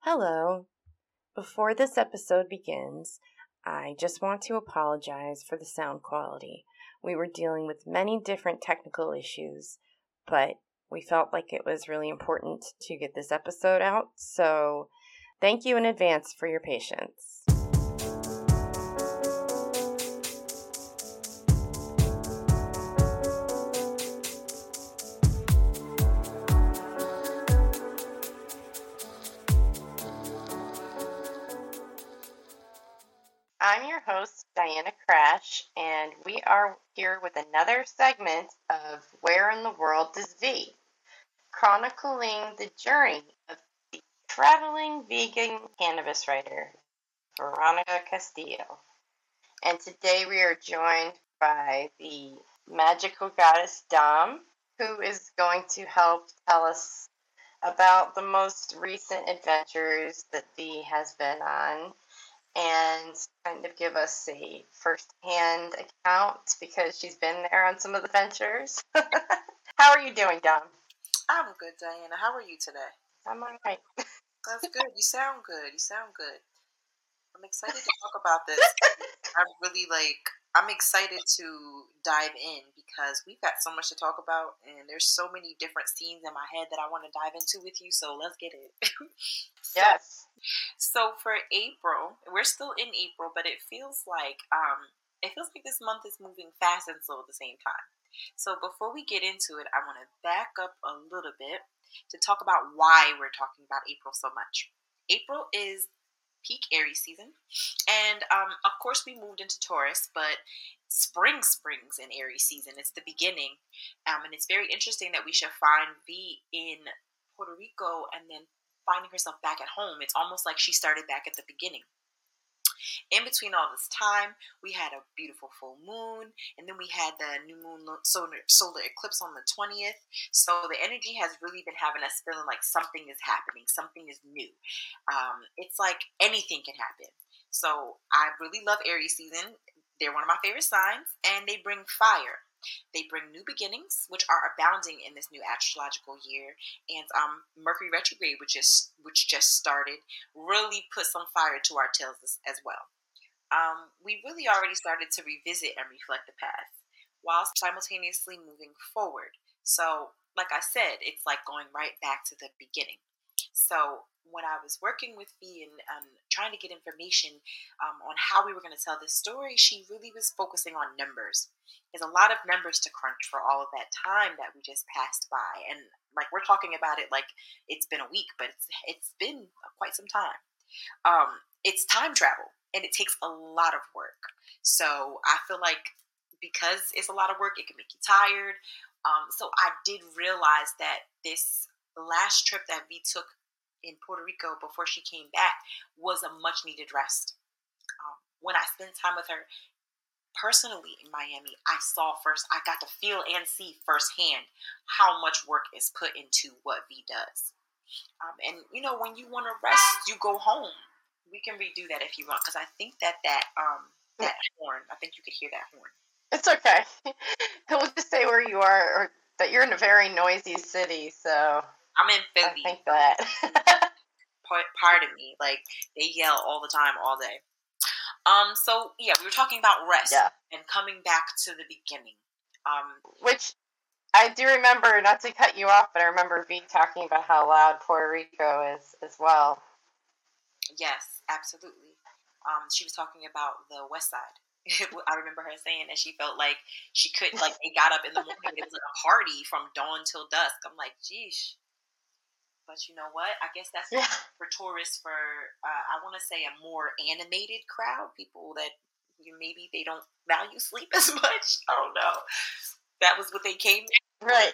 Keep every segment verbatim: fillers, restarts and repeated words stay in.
Hello. Before this episode begins, I just want to apologize for the sound quality. We were dealing with many different technical issues, but we felt like it was really important to get this episode out, so thank you in advance for your patience. I'm your host, Diana Crash, and we are here with another segment of Where in the World is V? Chronicling the journey of the traveling vegan cannabis writer, Veronica Castillo. And today we are joined by the magical goddess Dom, who is going to help tell us about the most recent adventures that V has been on, and kind of give us a first-hand account because she's been there on some of the ventures. How are you doing, Dom? I'm good, Diana. How are you today? I'm all right. That's good. You sound good. You sound good. I'm excited to talk about this. I'm really like, I'm excited to dive in because we've got so much to talk about, and there's so many different scenes in my head that I want to dive into with you, so let's get it. so, Yes. So for April, we're still in April, but it feels like, um, it feels like this month is moving fast and slow at the same time. So before we get into it, I want to back up a little bit to talk about why we're talking about April so much. April is peak Aries season, and um, of course we moved into Taurus, but spring springs in Aries season. It's the beginning, um, and it's very interesting that we should find V in Puerto Rico and then finding herself back at home. It's almost like she started back at the beginning. In between all this time, we had a beautiful full moon, and then we had the new moon solar, solar eclipse on the twentieth. So the energy has really been having us feeling like something is happening, something is new. Um, it's like anything can happen. So I really love Aries season. They're one of my favorite signs, and they bring fire. They bring new beginnings, which are abounding in this new astrological year, and um, Mercury retrograde, which is which just started, really put some fire to our tails as, as well. Um, we really already started to revisit and reflect the past, while simultaneously moving forward. So, like I said, it's like going right back to the beginning. So when I was working with V and um, trying to get information um, on how we were going to tell this story, she really was focusing on numbers. There's a lot of numbers to crunch for all of that time that we just passed by. And like we're talking about it like it's been a week, but it's it's been quite some time. Um, it's time travel, and it takes a lot of work. So I feel like because it's a lot of work, it can make you tired. Um, so I did realize that this last trip that we took in Puerto Rico before she came back was a much needed rest. Um, when I spent time with her personally in Miami, I saw first, I got to feel and see firsthand how much work is put into what V does. Um, and you know, when you want to rest, you go home. We can redo that if you want, because I think that that um that horn, I think you could hear that horn. It's okay. We'll just say where you are, or that you're in a very noisy city, so I'm in Philly. I think that. Pardon me, like they yell all the time, all day. Um. So yeah, we were talking about rest Yeah. and coming back to the beginning. Um. Which I do remember, not to cut you off, but I remember V talking about how loud Puerto Rico is as well. Yes, absolutely. Um. She was talking about the West Side. I remember her saying that she felt like she could, like they got up in the morning and it was like a party from dawn till dusk. I'm like, geesh. But you know what? I guess that's Yeah. for tourists, for, uh, I want to say a more animated crowd, people that you, maybe they don't value sleep as much. I don't know. That was what they came for. Right.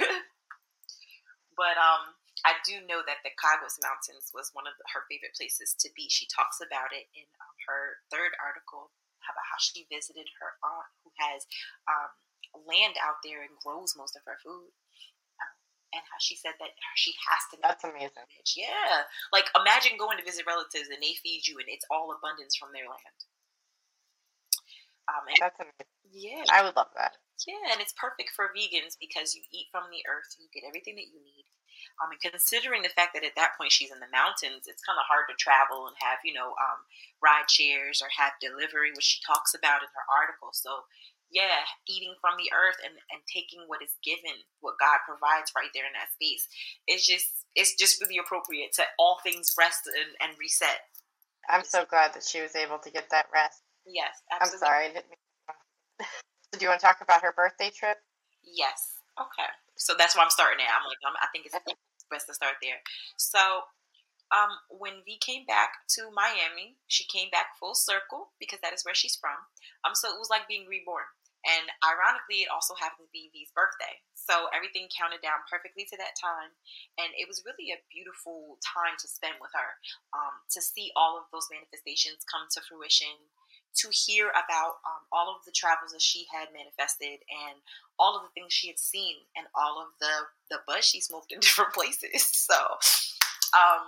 But um, I do know that the Caguas Mountains was one of the, her favorite places to be. She talks about it in um, her third article, about how she visited her aunt who has um, land out there and grows most of her food. And how she said that she has to. That's amazing. Yeah. Like, imagine going to visit relatives and they feed you and it's all abundance from their land. Um, and, That's amazing. Yeah. I would love that. Yeah, and it's perfect for vegans because you eat from the earth. You get everything that you need. Um, and considering the fact that at that point she's in the mountains, it's kind of hard to travel and have, you know, um, ride shares or have delivery, which she talks about in her article. So, yeah, eating from the earth and, and taking what is given, what God provides right there in that space, it's just it's just really appropriate to all things rest and, and reset. I'm so glad that she was able to get that rest. Yes, I'm absolutely. sorry, I didn't mean to. So do you want to talk about her birthday trip? Yes. Okay. So that's where I'm starting at. I'm like, I'm, I think it's best to start there. So, um, when V came back to Miami, she came back full circle because that is where she's from. Um, so it was like being reborn. And ironically, it also happened to be V's birthday. So everything counted down perfectly to that time. And it was really a beautiful time to spend with her, um, to see all of those manifestations come to fruition, to hear about um, all of the travels that she had manifested and all of the things she had seen and all of the, the buzz she smoked in different places. So um,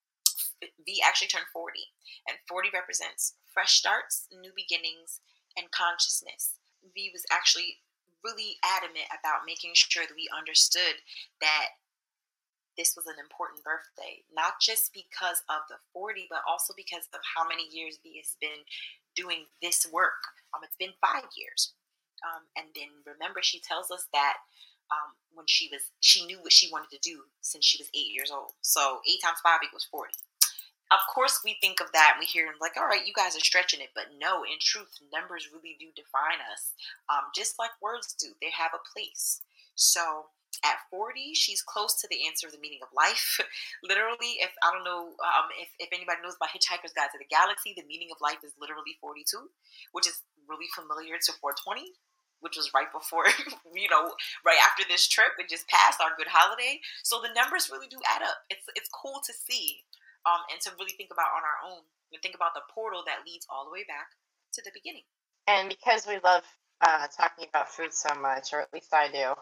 V actually turned forty. And forty represents fresh starts, new beginnings, and consciousness. V was actually really adamant about making sure that we understood that this was an important birthday, not just because of the forty, but also because of how many years V has been doing this work. Um, it's been five years. Um, and then remember, she tells us that um, when she was, she knew what she wanted to do since she was eight years old. So eight times five equals forty. Of course, we think of that and we hear like, all right, you guys are stretching it. But no, in truth, numbers really do define us. Um, just like words do. They have a place. So at forty, she's close to the answer of the meaning of life. Literally, if I don't know um, if, if anybody knows about Hitchhiker's Guide to the Galaxy, the meaning of life is literally forty-two, which is really familiar to four twenty, which was right before, you know, right after this trip. It just passed our good holiday. So the numbers really do add up. It's, it's cool to see. Um, and to really think about on our own and think about the portal that leads all the way back to the beginning. And because we love uh, talking about food so much, or at least I do,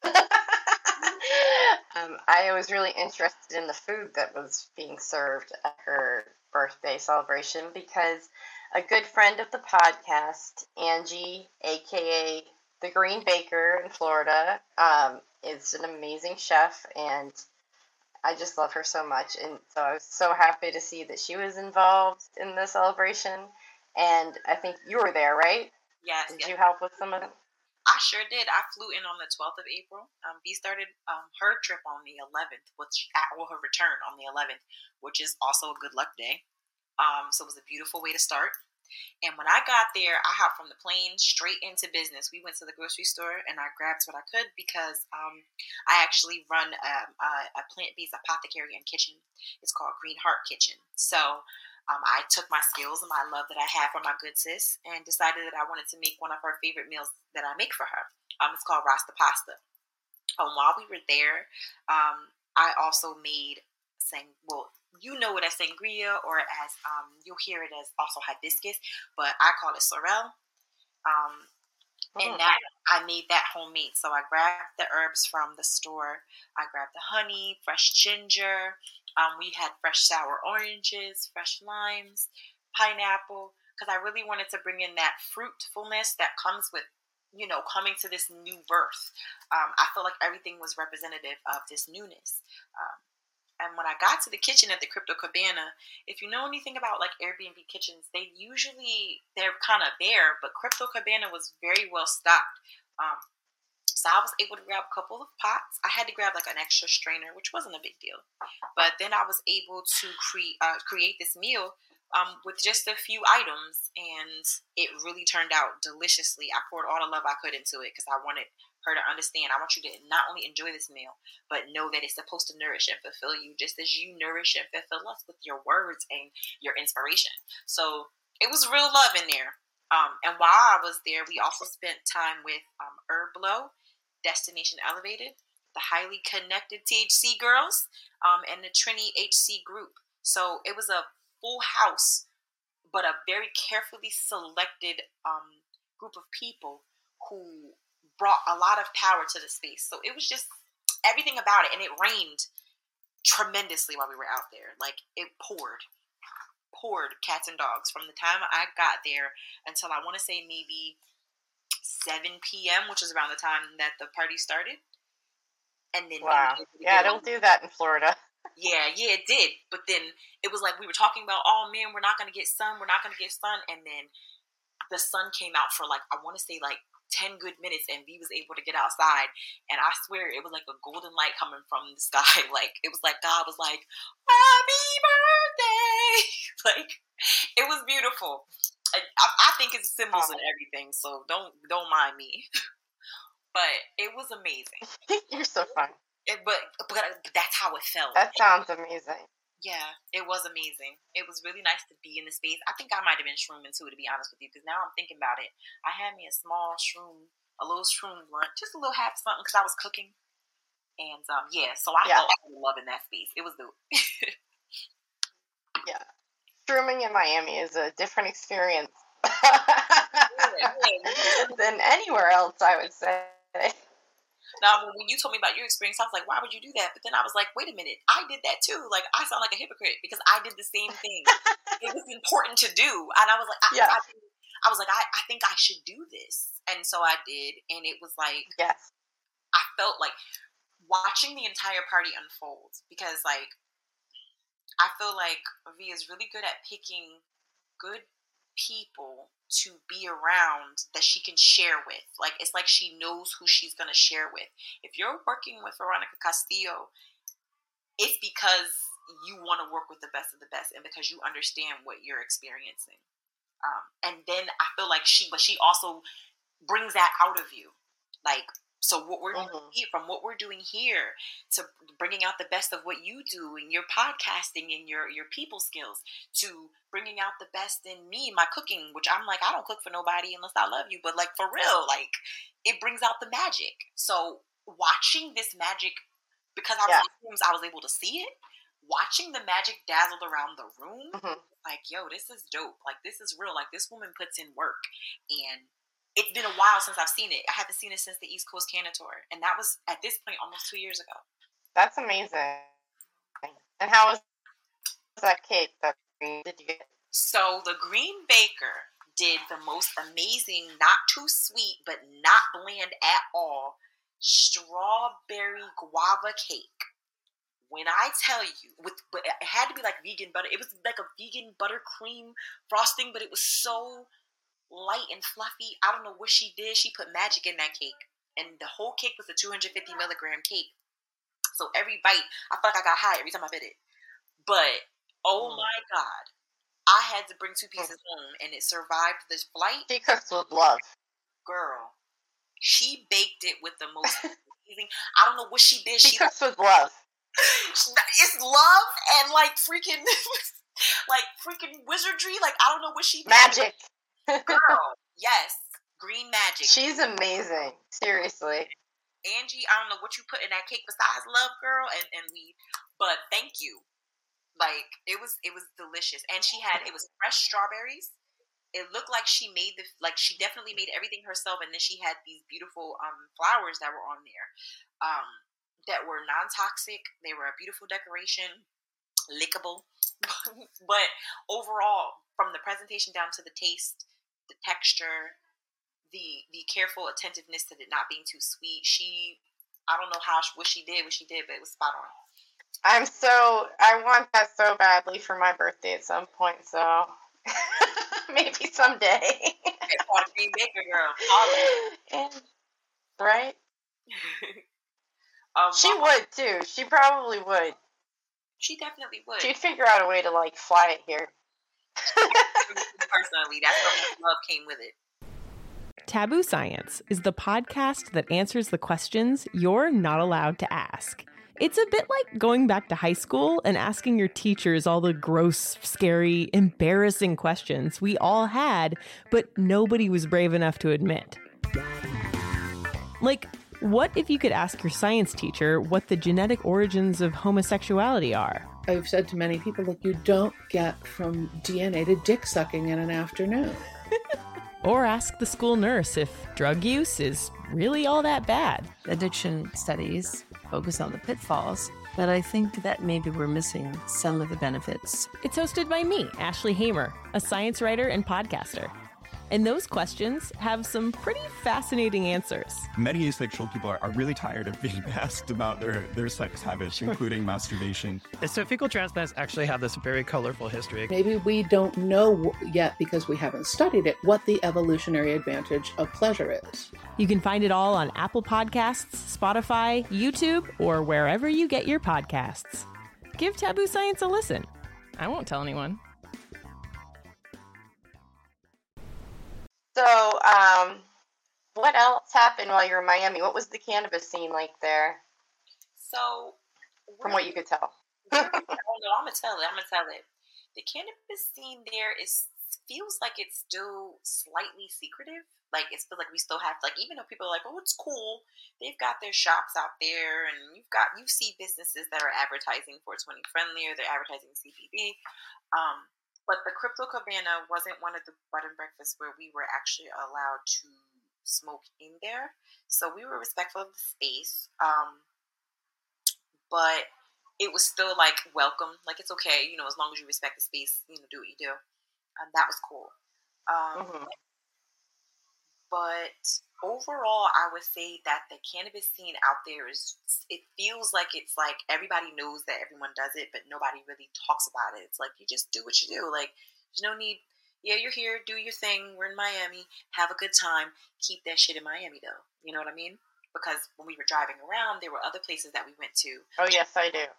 um, I was really interested in the food that was being served at her birthday celebration because a good friend of the podcast, Angie, aka the Green Baker in Florida, um, is an amazing chef, and I just love her so much, and so I was so happy to see that she was involved in the celebration. And I think you were there, right? Yes. Did yes. you help with some of it? I sure did. I flew in on the twelfth of April. Um, B started um, her trip on the eleventh, which well, her return on the eleventh, which is also a good luck day. Um, so it was a beautiful way to start. And when I got there, I hopped from the plane straight into business. We went to the grocery store and I grabbed what I could because um, I actually run um, a, a plant-based apothecary and kitchen. It's called Green Heart Kitchen. So um, I took my skills and my love that I have for my good sis and decided that I wanted to make one of her favorite meals that I make for her. Um, it's called Rasta Pasta. Um, while we were there, um, I also made sang well. You know it as sangria, or as um, you'll hear it as also hibiscus, but I call it sorrel. Um, and that I made that homemade. So I grabbed the herbs from the store. I grabbed the honey, fresh ginger. Um, we had fresh sour oranges, fresh limes, pineapple, because I really wanted to bring in that fruitfulness that comes with, you know, coming to this new birth. Um, I felt like everything was representative of this newness. Um, And when I got to the kitchen at the Crypto Cabana, if you know anything about like Airbnb kitchens, they usually, they're kind of bare, but Crypto Cabana was very well stocked. Um, so I was able to grab a couple of pots. I had to grab like an extra strainer, which wasn't a big deal. But then I was able to cre- uh, create this meal um, with just a few items, and it really turned out deliciously. I poured all the love I could into it because I wanted her to understand. I want you to not only enjoy this meal, but know that it's supposed to nourish and fulfill you just as you nourish and fulfill us with your words and your inspiration. So it was real love in there. Um, and while I was there, we also spent time with um, Herblo, Destination Elevated, the highly connected T H C girls, um, and the Trini H C group. So it was a full house, but a very carefully selected um, group of people who brought a lot of power to the space. So it was just everything about it. And it rained tremendously while we were out there. Like it poured, poured cats and dogs from the time I got there until I want to say maybe seven p.m., which is around the time that the party started. And then wow, yeah, don't do that in Florida. Yeah, yeah, it did. But then it was like we were talking about, oh man, we're not gonna get sun, we're not gonna get sun, and then the sun came out for like I want to say like ten good minutes, and V was able to get outside, and I swear it was like a golden light coming from the sky. Like it was like God was like, "Happy birthday!" Like it was beautiful. I, I think it's symbols oh. and everything, so don't don't mind me. But it was amazing. You're so fun. It, but but that's how it felt. That sounds amazing. Yeah, it was amazing. It was really nice to be in the space. I think I might have been shrooming too, to be honest with you, because now I'm thinking about it. I had me a small shroom, a little shroom blunt, just a little half something, because I was cooking. And um, yeah, so I yeah. felt like loving that space. It was dope. Yeah, shrooming in Miami is a different experience yeah, yeah. than anywhere else, I would say. Now, when you told me about your experience, I was like, why would you do that? But then I was like, wait a minute, I did that too. Like, I sound like a hypocrite because I did the same thing. It was important to do. And I was like, I, yeah. I, I was like, I, I think I should do this. And so I did. And it was like, yes. I felt like watching the entire party unfold because, like, I feel like V is really good at picking good people to be around that she can share with. Like, it's like she knows who she's going to share with. If you're working with Veronica Castillo, it's because you want to work with the best of the best and because you understand what you're experiencing. Um, and then I feel like she, but she also brings that out of you. Like, so what we're mm-hmm. doing here, from what we're doing here to bringing out the best of what you do in your podcasting and your, your people skills to bringing out the best in me, my cooking, which I'm like, I don't cook for nobody unless I love you. But like, for real, like it brings out the magic. So watching this magic, because I was yeah. in rooms, I was able to see it. Watching the magic dazzled around the room, mm-hmm. like, yo, this is dope. Like, this is real. Like, this woman puts in work. And it's been a while since I've seen it. I haven't seen it since the East Coast Cannon Tour. And that was, at this point, almost two years ago. That's amazing. And how was that cake that did you get? So the Green Baker did the most amazing, not too sweet, but not bland at all, strawberry guava cake. When I tell you, with but it had to be like vegan butter. It was like a vegan buttercream frosting, but it was so light and fluffy. I don't know what she did. She put magic in that cake. And the whole cake was a two hundred fifty milligram cake. So every bite, I felt like I got high every time I bit it. But, oh mm. my God. I had to bring two pieces mm. home, and it survived this flight. She cooks with love. Girl. She baked it with the most amazing, I don't know what she did. She, she cooks with love. It's love and like freaking, like freaking wizardry. Like, I don't know what she did. Magic. Girl, yes, green magic. She's amazing. Seriously, Angie. I don't know what you put in that cake besides love, girl, and and we. But thank you. Like it was, it was delicious, and she had it was fresh strawberries. It looked like she made the like she definitely made everything herself, and then she had these beautiful um flowers that were on there, um that were non-toxic. They were a beautiful decoration, lickable. But overall, from the presentation down to the taste, the texture, the the careful attentiveness to it not being too sweet. She, I don't know how what she did, what she did, but it was spot on. I'm so I want that so badly for my birthday at some point. So maybe someday. On Green Baker, girl. And, right? um, she would too. She probably would. She definitely would. She'd figure out a way to like fly it here. Personally, that's how much love came with it. Taboo Science is the podcast that answers the questions you're not allowed to ask. It's a bit like going back to high school and asking your teachers all the gross, scary, embarrassing questions we all had, but nobody was brave enough to admit. Like, what if you could ask your science teacher what the genetic origins of homosexuality are? I've said to many people, look, you don't get from D N A to dick sucking in an afternoon. Or ask the school nurse if drug use is really all that bad. Addiction studies focus on the pitfalls, but I think that maybe we're missing some of the benefits. It's hosted by me, Ashley Hamer, a science writer and podcaster. And those questions have some pretty fascinating answers. Many asexual people are, are really tired of being asked about their, their sex habits, including masturbation. So fecal transplants actually have this very colorful history. Maybe we don't know yet, because we haven't studied it, what the evolutionary advantage of pleasure is. You can find it all on Apple Podcasts, Spotify, YouTube, or wherever you get your podcasts. Give Taboo Science a listen. I won't tell anyone. So, um, what else happened while you were in Miami? What was the cannabis scene like there, So, from what you could tell? oh no, I'm gonna tell it. I'm gonna tell it. The cannabis scene there is feels like it's still slightly secretive. Like it feels like we still have like even though people are like, oh, it's cool. They've got their shops out there, and you've got you see businesses that are advertising four twenty friendly, or they're advertising C B D. Um, but the Crypto Cabana wasn't one of the bed and breakfasts where we were actually allowed to smoke in there. So we were respectful of the space. Um, but it was still like welcome. Like it's okay, you know, as long as you respect the space, you know, do what you do. And that was cool. Um, Mm-hmm. But overall, I would say that the cannabis scene out there is, it feels like it's like everybody knows that everyone does it, but nobody really talks about it. It's like, you just do what you do. Like, there's no need, yeah, you're here, do your thing. We're in Miami. Have a good time. Keep that shit in Miami, though. You know what I mean? Because when we were driving around, there were other places that we went to. Oh, yes, I do.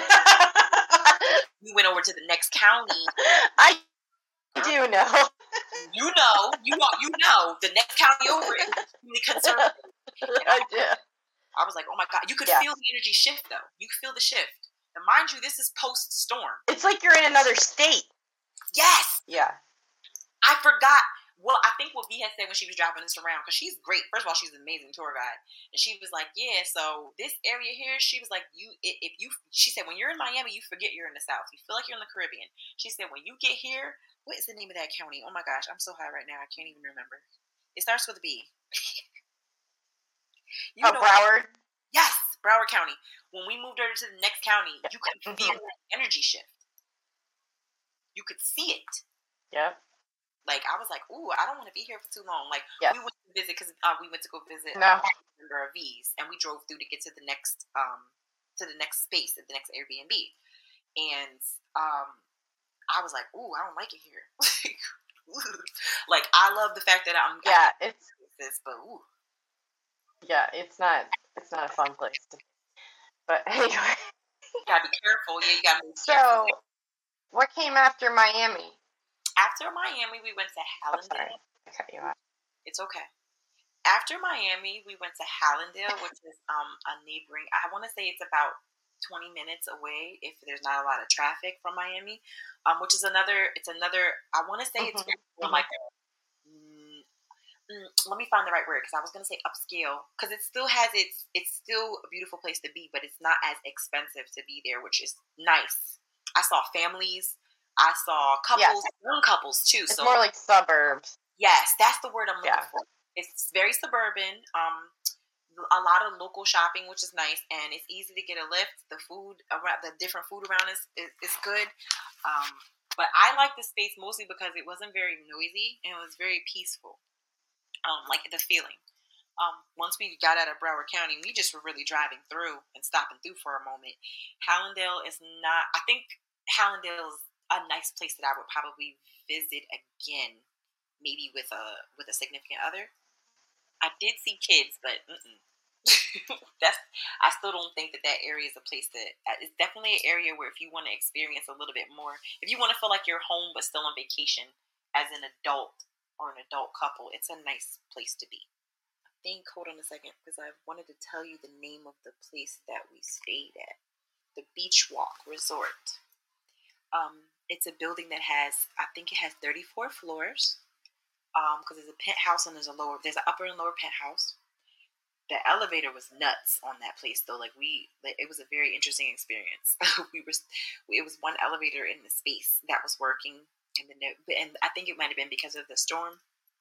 We went over to the next county. I do know. You know, you know, you know, the next county over is really conservative. I do. I was like, oh my God. You could Yeah. feel the energy shift, though. You could feel the shift. And mind you, this is post-storm. It's like you're in another state. Yes! Yeah. I forgot. Well, I think what V had said when she was driving us around, because she's great. First of all, she's an amazing tour guide. And she was like, yeah, so this area here, she was like, you, if you, she said, when you're in Miami, you forget you're in the South. You feel like you're in the Caribbean. She said, when you get here, what is the name of that county? Oh my gosh, I'm so high right now. I can't even remember. It starts with a B. You Oh, know, Broward? yes, Broward County. When we moved over to the next county, you could Mhm. feel that energy shift. You could see it. Yep. Like, I was like, ooh, I don't want to be here for too long. Like, Yes. we went to visit, because uh, we went to go visit No. a member of V's, and we drove through to get to the next, um, to the next space, at the next Airbnb. And, um, I was like, ooh, I don't like it here. Like, I love the fact that I'm, Yeah, it's, this, but ooh. yeah, it's not, it's not a fun place to be. But anyway. You gotta be careful. Yeah, you gotta be So, careful. what came after Miami? After Miami, we went to I'm sorry. Hallandale. I cut you off. It's okay. After Miami, we went to Hallandale, which is um a neighboring. I want to say it's about twenty minutes away if there's not a lot of traffic from Miami. Um, which is another. It's another. I want to say it's Mhm, more mhm. like a. Mm, mm, let me find the right word, because I was gonna say upscale, because it still has its. It's still a beautiful place to be, but it's not as expensive to be there, which is nice. I saw families. I saw couples, Yes. young couples too. It's so more like suburbs. yes, that's the word I'm looking Yeah. for. It's very suburban. Um, a lot of local shopping, which is nice, and it's easy to get a lift. The food around, the different food around is is, is good. Um, but I like the space mostly because it wasn't very noisy and it was very peaceful. Um, like the feeling. Um, once we got out of Broward County, we just were really driving through and stopping through for a moment. Hallandale is not. I think Hallandale is a nice place that I would probably visit again, maybe with a with a significant other. I did see kids, but mm-mm. That's I still don't think that that area is a place that it's definitely an area where if you want to experience a little bit more, if you want to feel like you're home but still on vacation as an adult or an adult couple, it's a nice place to be. I think, hold on a second, because I wanted to tell you the name of the place that we stayed at, the Beach Walk Resort. Um, it's a building that has, I think it has thirty-four floors. Um, because there's a penthouse and there's a lower, there's an upper and lower penthouse. The elevator was nuts on that place, though. Like we, like, it was a very interesting experience. we were, it was one elevator in the space that was working, and then there, and I think it might have been because of the storm.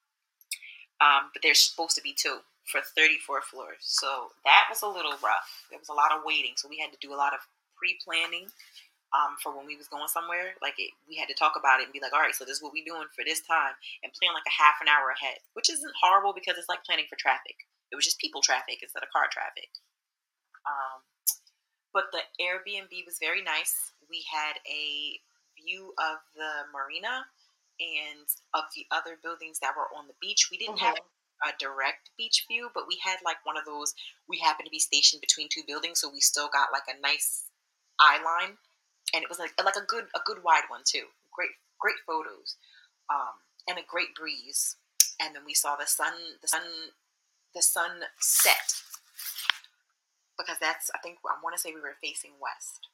Um, but there's supposed to be two for thirty-four floors, so that was a little rough. There was a lot of waiting, so we had to do a lot of pre-planning. um, for when we was going somewhere. Like it, we had to talk about it and be like, all right, so this is what we doing for this time, and plan like a half an hour ahead, which isn't horrible because it's like planning for traffic. It was just people traffic instead of car traffic. Um, but the Airbnb was very nice. We had a view of the marina and of the other buildings that were on the beach. We didn't Mm-hmm. have a direct beach view, but we had like one of those, we happened to be stationed between two buildings, so we still got like a nice eye line, and it was like like a good a good wide one too. Great great photos, um, and a great breeze. And then we saw the sun the sun the sun set, because that's, I think I want to say we were facing west,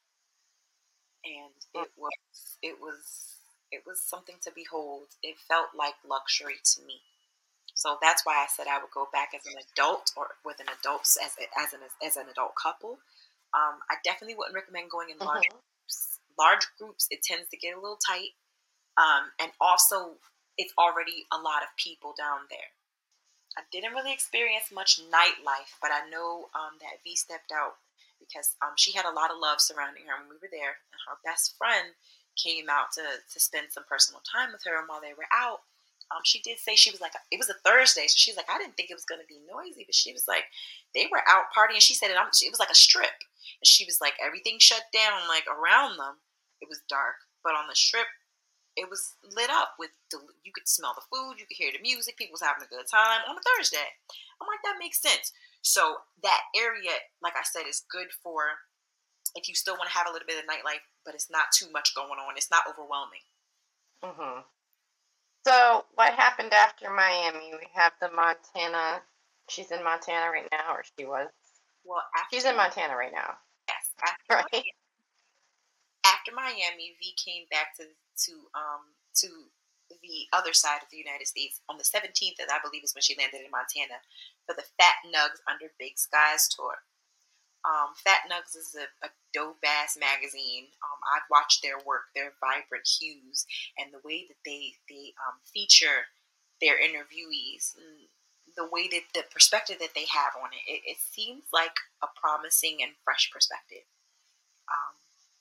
and it was it was it was something to behold. It felt like luxury to me. So that's why I said I would go back as an adult, or with an adult as as an as an adult couple. Um, I definitely wouldn't recommend going in large Mm-hmm. groups. Large groups, it tends to get a little tight, um, and also it's already a lot of people down there. I didn't really experience much nightlife, but I know um, that V stepped out because um, she had a lot of love surrounding her when we were there, and her best friend came out to to spend some personal time with her. And while they were out, Um, she did say, she was like, it was a Thursday, so she's like, I didn't think it was going to be noisy, but she was like, they were out partying. She said it, it was like a strip, and she was like, everything shut down, like around them. It was dark, but on the strip, it was lit up with the, you could smell the food, you could hear the music, people was having a good time on a Thursday. I'm like, that makes sense. So that area, like I said, is good for if you still want to have a little bit of nightlife, but it's not too much going on. It's not overwhelming. Mm-hmm. So what happened after Miami? We have the Montana. She's in Montana right now, or she was. Well, after She's in Montana right now, yes, after right? Miami, after Miami, V came back to to um to the other side of the United States on the seventeenth, that I believe is when she landed in Montana for the Fat Nugs Under Big Skies tour. Um, Fat Nugs is a, a dope ass magazine. Um, I've watched their work, their vibrant hues, and the way that they they um, feature their interviewees, and the way that the perspective that they have on it. It, it seems like a promising and fresh perspective. Um,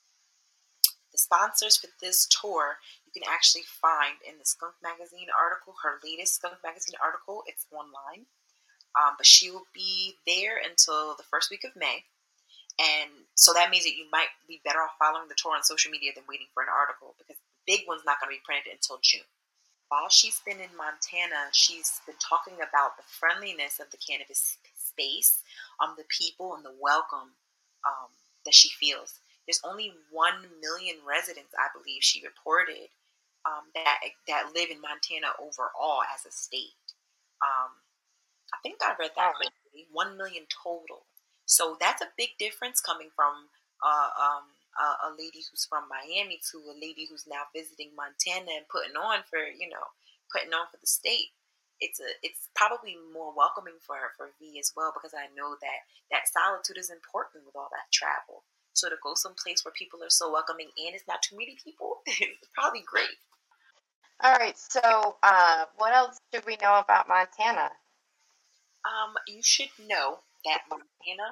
the sponsors for this tour you can actually find in the Skunk Magazine article, her latest Skunk Magazine article. It's online. Um, but she will be there until the first week of May. And so that means that you might be better off following the tour on social media than waiting for an article, because the big one's not going to be printed until June. While she's been in Montana, she's been talking about the friendliness of the cannabis space, um, the people, and the welcome um, that she feels. There's only one million residents, I believe she reported, um, that that live in Montana overall as a state. Um, I think I read that correctly. One million total. So that's a big difference coming from uh, um, a, a lady who's from Miami to a lady who's now visiting Montana and putting on for, you know, putting on for the state. It's a, it's probably more welcoming for her, for V as well, because I know that that solitude is important with all that travel. So to go someplace where people are so welcoming and it's not too many people, it's probably great. All right. So, uh, what else should we know about Montana? Um, you should know that Montana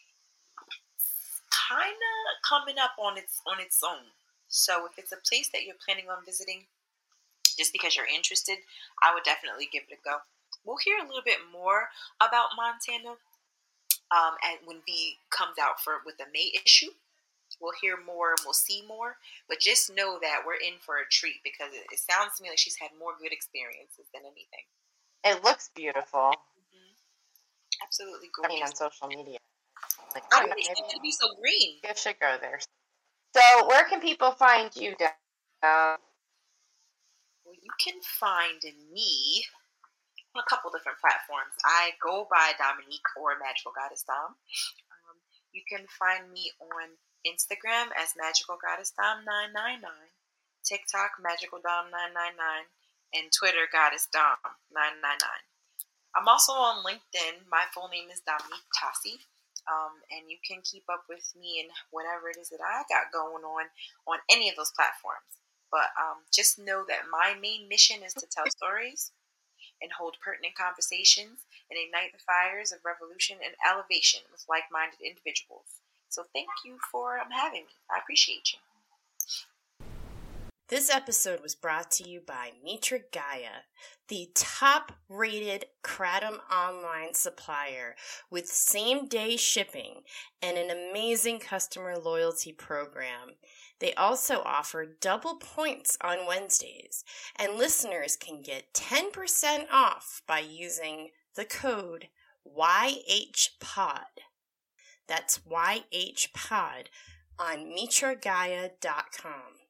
kind of coming up on its on its own. So if it's a place that you're planning on visiting, just because you're interested, I would definitely give it a go. We'll hear a little bit more about Montana um, and when V comes out for with the May issue. We'll hear more and we'll see more. But just know that we're in for a treat, because it, it sounds to me like she's had more good experiences than anything. It looks beautiful. Mm-hmm. Absolutely I mean, gorgeous. on social media. Like, I oh, didn't expect maybe it to be so green. you should go there. So, where can people find you, Dan? Uh, Well, you can find me on a couple different platforms. I go by Dominique or Magical Goddess Dom. Um, you can find me on Instagram as Magical Goddess Dom nine nine nine, TikTok Magical Dom nine nine nine, and Twitter Goddess Dom nine nine nine. I'm also on LinkedIn. My full name is Dominique Tassi. Um, and you can keep up with me and whatever it is that I got going on on any of those platforms. But um, just know that my main mission is to tell stories and hold pertinent conversations and ignite the fires of revolution and elevation with like-minded individuals. So thank you for um, having me. I appreciate you. This episode was brought to you by Mitra Gaia, the top-rated Kratom online supplier with same-day shipping and an amazing customer loyalty program. They also offer double points on Wednesdays, and listeners can get ten percent off by using the code Y H pod. That's Y H pod on mitra gaia dot com.